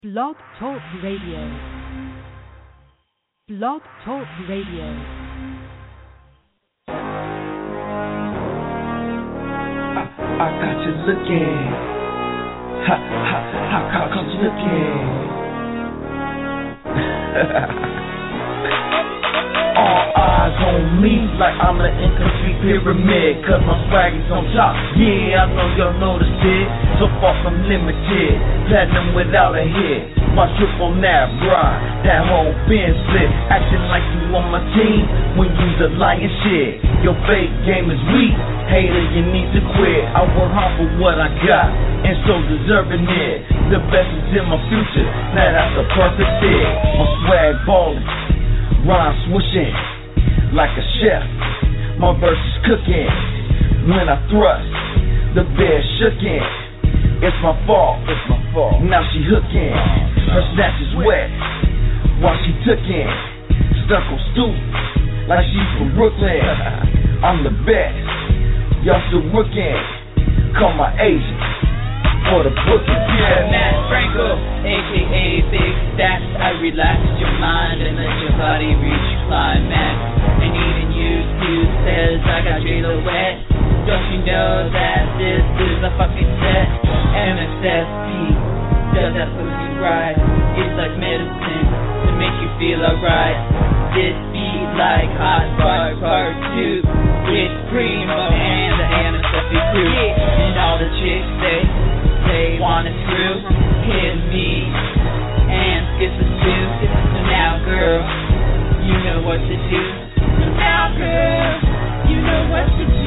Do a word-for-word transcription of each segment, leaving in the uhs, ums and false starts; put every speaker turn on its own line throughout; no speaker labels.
Blog Talk Radio. Blog Talk Radio.
I, I got you looking. Ha ha ha, I got you looking. All eyes on me like I'm an incomplete pyramid, cause my swag is on top. Yeah, I know y'all noticed it. So far from limited, platinum without a hit. My trip on that ride, that whole bin split. Acting like you on my team when you's a lying shit. Your fake game is weak, hater, you need to quit. I work hard for what I got, and so deserving it. The best is in my future, now that's a perfect fit. My swag ballin', rhyme swooshing like a chef. My verse is cooking. When I thrust, the bed shookin'. It's my fault. It's my fault. Now she hooking. Her snatch is wet while she tookin'. Stuck on stoop like she's from Brooklyn. I'm the best. Y'all still rookin'. Call my agent for the booking.
Yeah, Matt Franco, aka Big Stats. I relax your mind and let your body reach climax. And even you too says I got J-Lo wet. Don't you know that this is a fucking set? M S F P does that pussy right. It's like medicine to make you feel alright. This beat like Hot Bar Part two with Primo and the M S F P crew. And all the chicks they they wanna screw, hit me and skip the stew. So now girl, you know what to do. So now girl, you know what to do.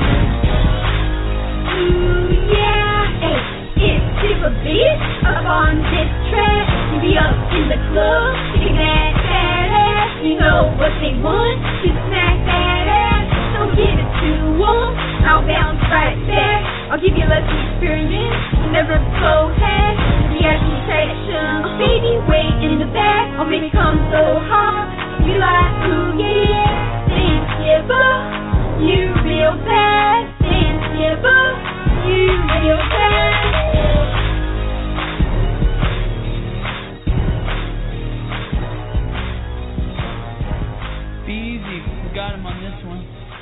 Ooh yeah, hey, it's super beat up on this track. You be up in the club, kicking that fat ass. You know what they want, to smack that ass. Don't give it to them, I'll bounce right back. I'll give you a lesson experience, you never go ahead. V I P section, baby wait in the back. I'll make it come so hot, you like ooh yeah. Dance skipper, you real bad. Dance skipper, you real bad.
Be easy, we got him on this one.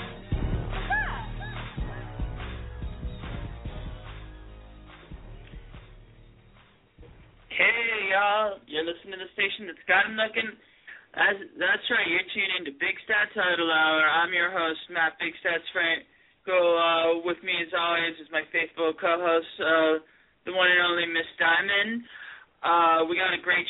Hey y'all, you're listening to the station that's got him looking. As, that's right, you're tuned into Big Stat Title Hour. I'm your host, Matt Big Stats Frank. Go uh, with me as always is my faithful co-host, uh, the one and only Miss Diamond. Uh, we got a great.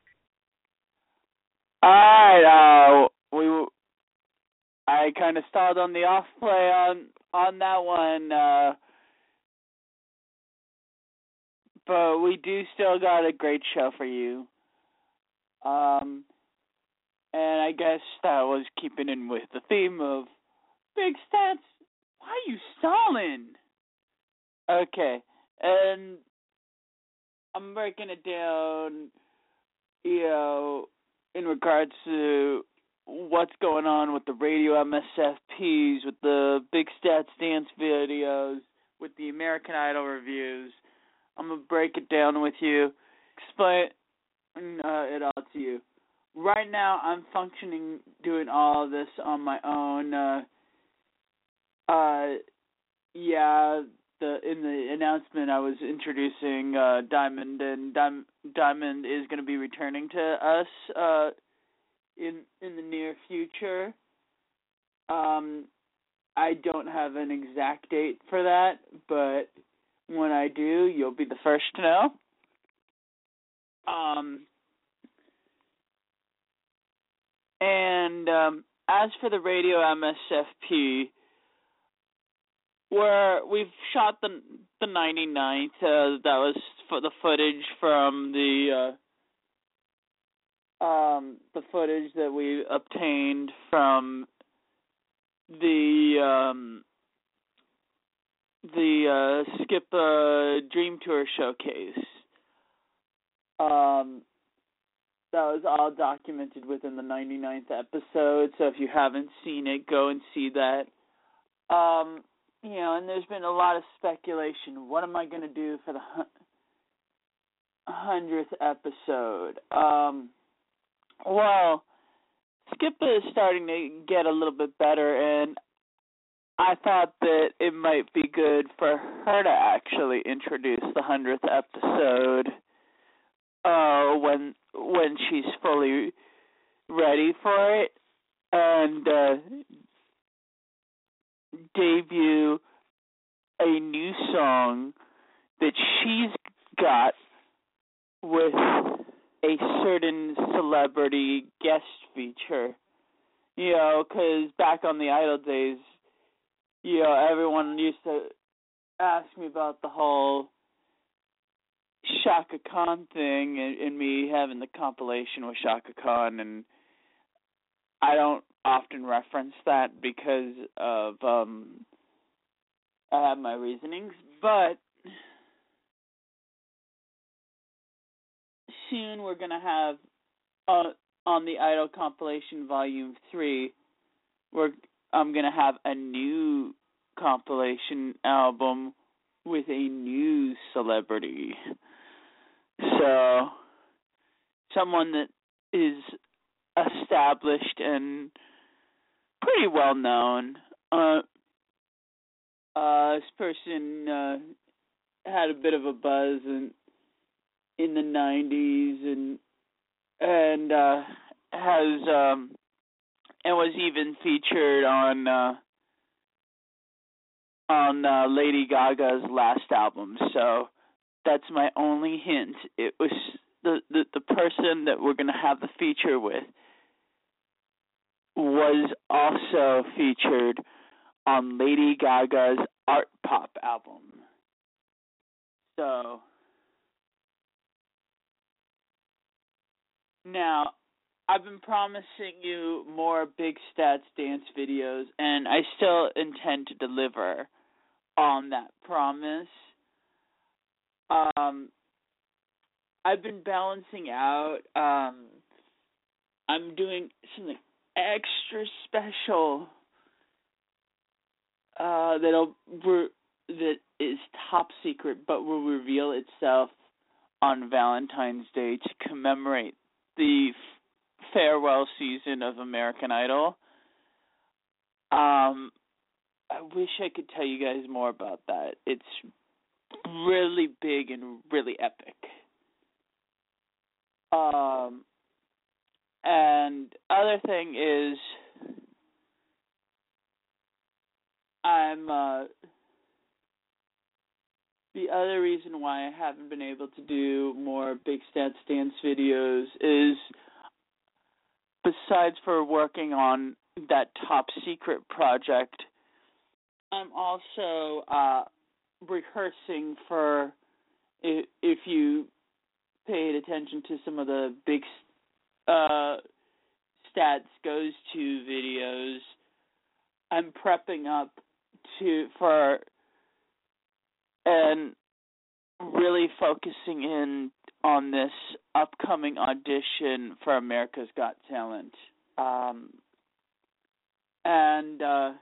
Alright, uh, we, I kind of stalled on the off play on, on that one, uh, but we do still got a great show for you. Um, and I guess that was keeping in with the theme of Big Stats. Why are you stalling? Okay, and I'm breaking it down, you know, in regards to what's going on with the radio M S F Ps, with the Big Stats dance videos, with the American Idol reviews. I'm going to break it down with you, explain uh, it all to you. Right now, I'm functioning, doing all of this on my own. Uh, uh, yeah, the in the announcement I was introducing uh, Diamond, and Dim- Diamond is going to be returning to us uh, in in the near future. Um, I don't have an exact date for that, but when I do, you'll be the first to know. Um, and um, as for the radio M S F P, where we've shot the the ninety-ninth, uh, that was for the footage from the uh, um, the footage that we obtained from the um, the uh, Skip uh, Dream Tour showcase. Um, that was all documented within the ninety-ninth episode, so if you haven't seen it, go and see that. Um, you know, and there's been a lot of speculation. What am I going to do for the hundredth episode. Um, well, Skippa is starting to get a little bit better, and I thought that it might be good for her to actually introduce the hundredth episode uh, when when she's fully ready for it, and uh, debut a new song that she's got with a certain celebrity guest feature. You know, because back on the Idol days, you know, everyone used to ask me about the whole Shaka Khan thing and, and me having the compilation with Shaka Khan, and I don't often reference that because of um I have my reasonings, but soon we're gonna have uh, on the Idol compilation volume three, we're I'm gonna have a new compilation album with a new celebrity. So someone that is established and pretty well known. Uh, uh, this person uh, had a bit of a buzz in in the nineties and and uh, has um, and was even featured on uh, on uh, Lady Gaga's last album. So that's my only hint. It was the the, the person that we're going to have the feature with was also featured on Lady Gaga's Art Pop album. So now, I've been promising you more Big Stats dance videos, and I still intend to deliver on that promise. Um, I've been balancing out. Um, I'm doing something extra special uh, that'll re- that is top secret, but will reveal itself on Valentine's Day to commemorate the f- farewell season of American Idol. Um, I wish I could tell you guys more about that. It's really big and really epic. Um, and other thing is, I'm, uh, the other reason why I haven't been able to do more Big Stats dance videos is, besides for working on that top secret project, I'm also uh, rehearsing for, if, if you paid attention to some of the Big uh, Stats Goes To videos, I'm prepping up to for and really focusing in on this upcoming audition for America's Got Talent. Um, and uh,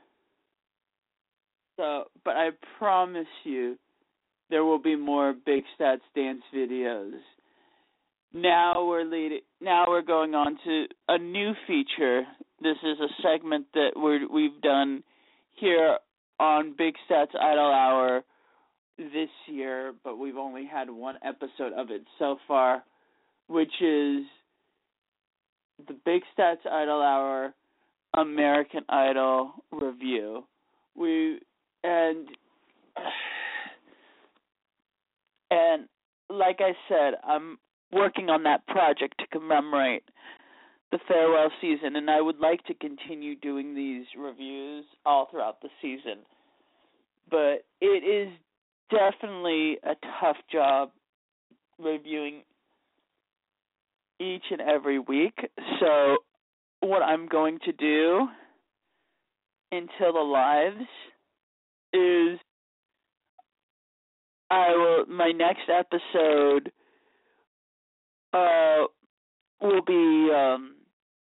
so, but I promise you, there will be more Big Stats dance videos. Now we're leading. Now we're going on to a new feature. This is a segment that we're, we've done here on Big Stats Idol Hour this year, but we've only had one episode of it so far, which is the Big Stats Idol Hour American Idol review. We and and like I said, I'm working on that project to commemorate the farewell season, and I would like to continue doing these reviews all throughout the season. But it is definitely a tough job reviewing each and every week. So what I'm going to do until the lives is I will my next episode uh will be um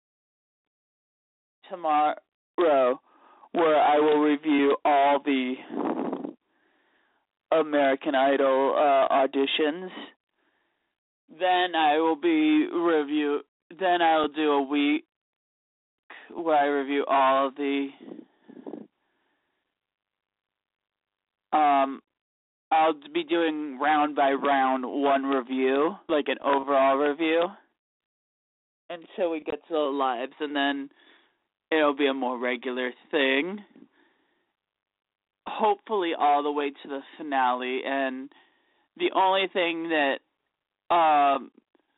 tomorrow, where I will review all the American Idol uh, auditions, then I will be review. Then I will do a week where I review all of the. Um, I'll be doing round by round one review, like an overall review, until we get to the lives, and then it'll be a more regular thing. Hopefully, all the way to the finale, and the only thing that um.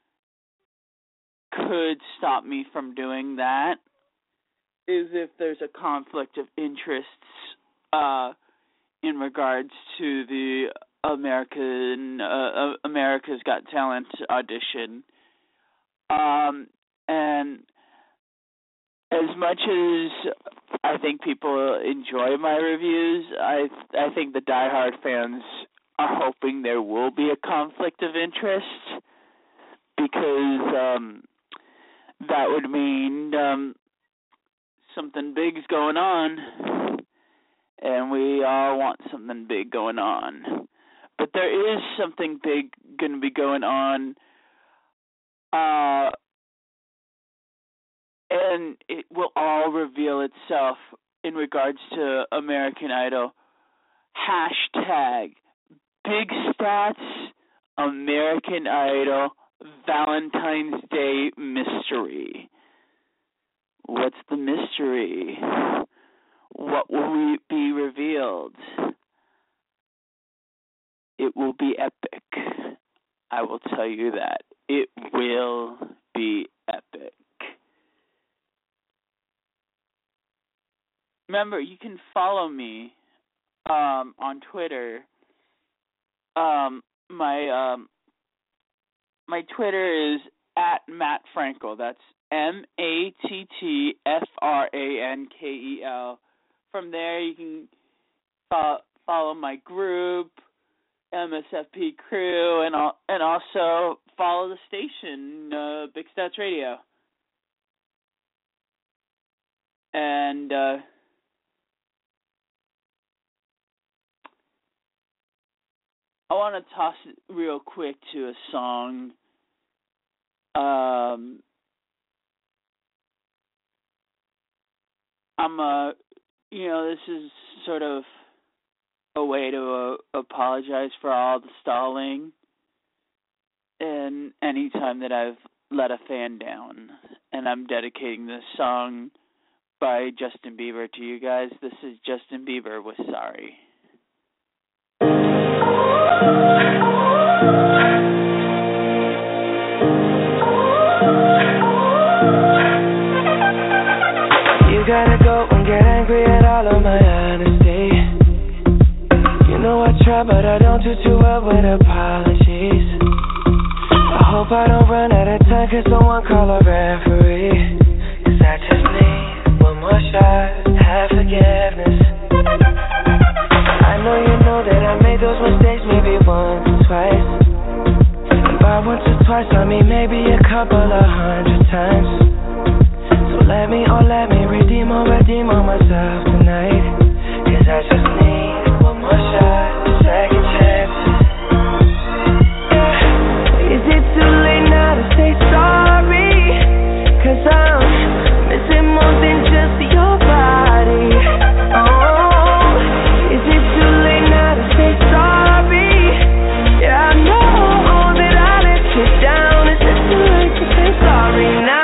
could stop me from doing that is if there's a conflict of interests uh, in regards to the American uh, America's Got Talent audition. Um, and as much as I think people enjoy my reviews, I I think the diehard fans are hoping there will be a conflict of interest, because um, that would mean um, something big's going on, and we all want something big going on. But there is something big going to be going on, uh, and it will all reveal itself in regards to American Idol. Hashtag Big Stats American Idol Valentine's Day Mystery. What's the mystery? What will be revealed? It will be epic. I will tell you that. It will be epic. Remember, you can follow me um, on Twitter. Um, my um, my Twitter is at Matt Frankel. That's M A T T F R A N K E L. From there, you can follow, follow my group, M S F P Crew, and al- and also follow the station, uh, Big Stats Radio. And uh, I want to toss it real quick to a song. Um, I'm a, you know, this is sort of a way to uh, apologize for all the stalling and any time that I've let a fan down. And I'm dedicating this song by Justin Bieber to you guys. This is Justin Bieber with Sorry.
You gotta go and get angry at all of my honesty. You know I try, but I don't do too well with apologies. I hope I don't run out of time, cause someone call a referee. Cause I just need one more shot, have forgiveness. I know you know that I made those mistakes maybe once or twice. And by once or twice, I mean maybe a couple of hundred times. So let me, oh let me redeem or redeem on myself tonight. Cause I just need one more shot, second chance. Yeah. Is it too late now to say sorry? Cause I'm missing more than just your body. Oh, is it too late now to say sorry? Yeah, I know that I let you down. Is it too late to say sorry now?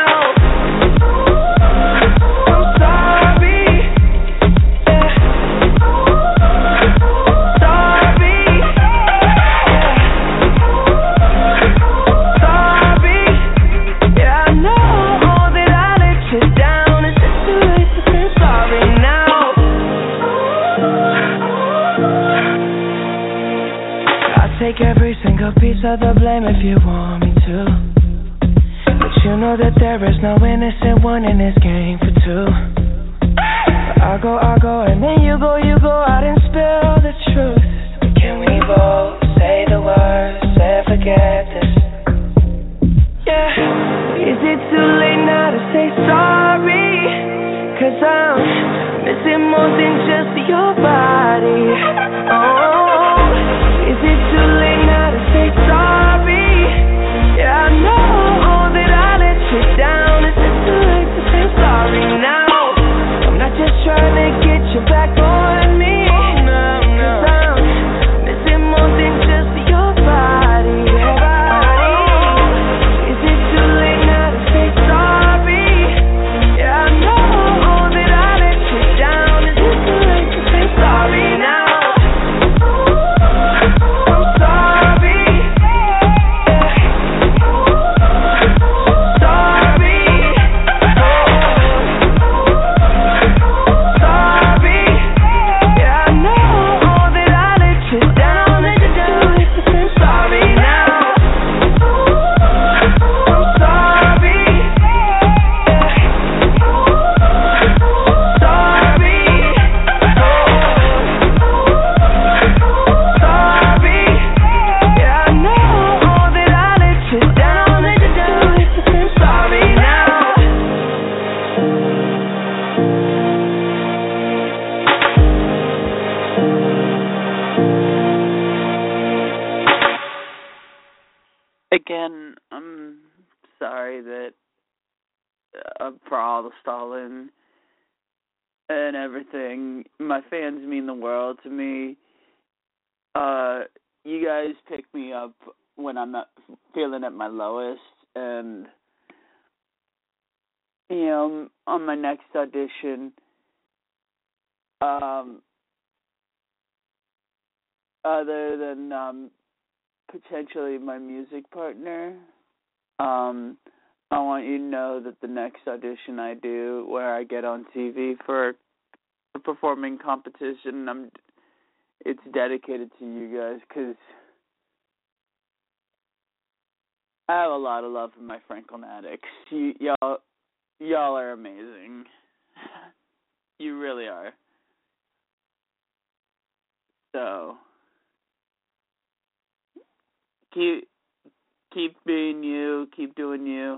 Take every single piece of the blame if you want me to. But you know that there is no innocent one in this game for two. I go, I go, and then you go, you go out and spill the truth. But can we both say the words and forget this? Yeah. Is it too late now to say sorry? Cause I'm missing more than just your body. Oh, is it too late now to say sorry? Yeah,
sorry that uh, for all the stalling and everything. My fans mean the world to me. Uh, you guys pick me up when I'm not feeling at my lowest, and you know, on my next audition, um, other than um, potentially my music partner, um, I want you to know that the next audition I do, where I get on T V for a performing competition, I'm, it's dedicated to you guys, because I have a lot of love for my Franklin addicts. You, y'all, y'all are amazing. You really are. So, keep, keep being you, keep doing you.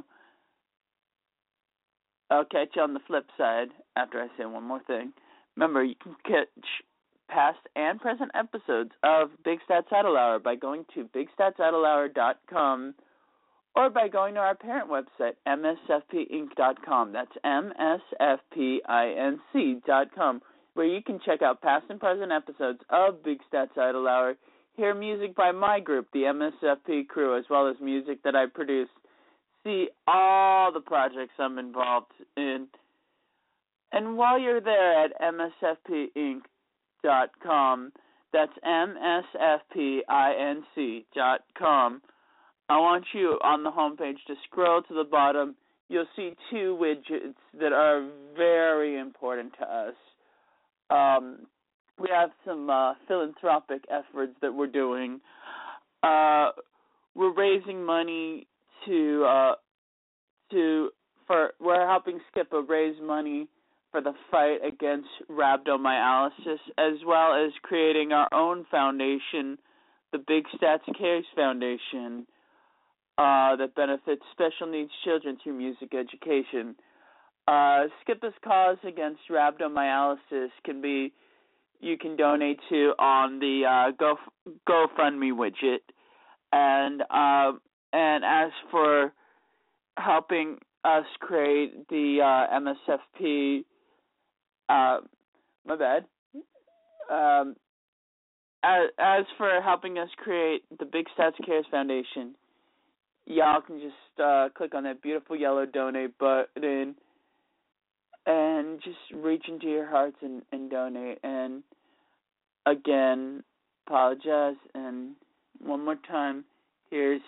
I'll catch you on the flip side after I say one more thing. Remember, you can catch past and present episodes of Big Stats Idle Hour by going to big stats idle hour dot com or by going to our parent website, m s f p inc dot com. That's M S F P I N C dot com, where you can check out past and present episodes of Big Stats Idle Hour, hear music by my group, the M S F P crew, as well as music that I produce, see all the projects I'm involved in. And while you're there at m s f p inc dot com, that's M S F P I N C dot com, I want you on the homepage to scroll to the bottom. You'll see two widgets that are very important to us. Um, we have some uh, philanthropic efforts that we're doing. Uh, we're raising money to uh, to for we're helping Skippa raise money for the fight against rhabdomyolysis, as well as creating our own foundation, the Big Stats Cares Foundation, uh, that benefits special needs children through music education. Uh, Skippa's cause against rhabdomyolysis can be, you can donate to on the uh, Go GoFundMe widget, and uh, and as for helping us create the uh, M S F P, uh, my bad. Um, as, as for helping us create the Big Stats Cares Foundation, y'all can just uh, click on that beautiful yellow donate button and just reach into your hearts and, and donate. And again, apologize. And one more time, here's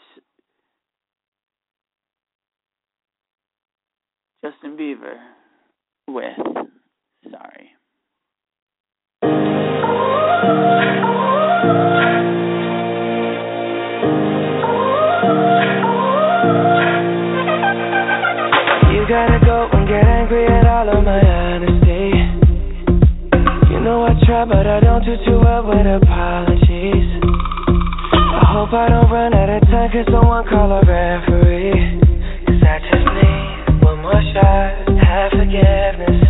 Justin Bieber with Sorry.
You gotta go and get angry at all of my honesty. You know I try, but I don't do too well with apologies. I hope I don't run out of time, cause someone call a referee. Cause I just need one more shot, have forgiveness.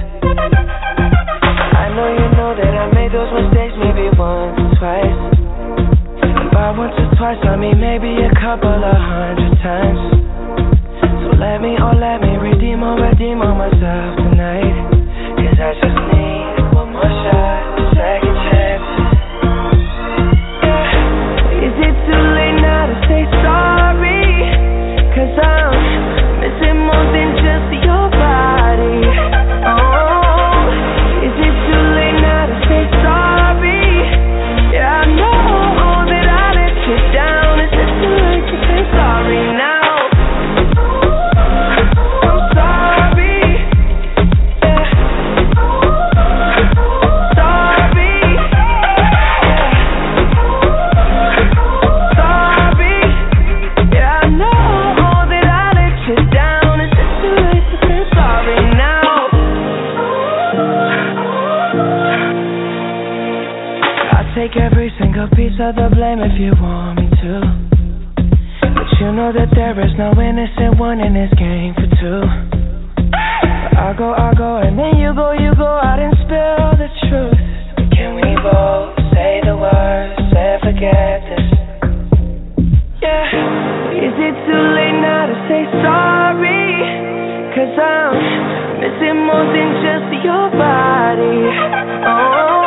I know you know that I made those mistakes maybe once or twice. And by once or twice I mean maybe a couple of hundred times. So let me, oh let me redeem or redeem on myself tonight. Cause I just need one more shot, second chance. Yeah. Is it too late now to say sorry? Cause I'm missing more than just your body. Oh, is it too late now to say sorry? Yeah, I know that I let you down. Is it too late to say sorry now? Take every single piece of the blame if you want me to. But you know that there is no innocent one in this game for two. But I go, I go, and then you go, you go out and spill the truth. But can we both say the words and forget this? Yeah. Is it too late now to say sorry? Cause I'm missing more than just your body. Oh,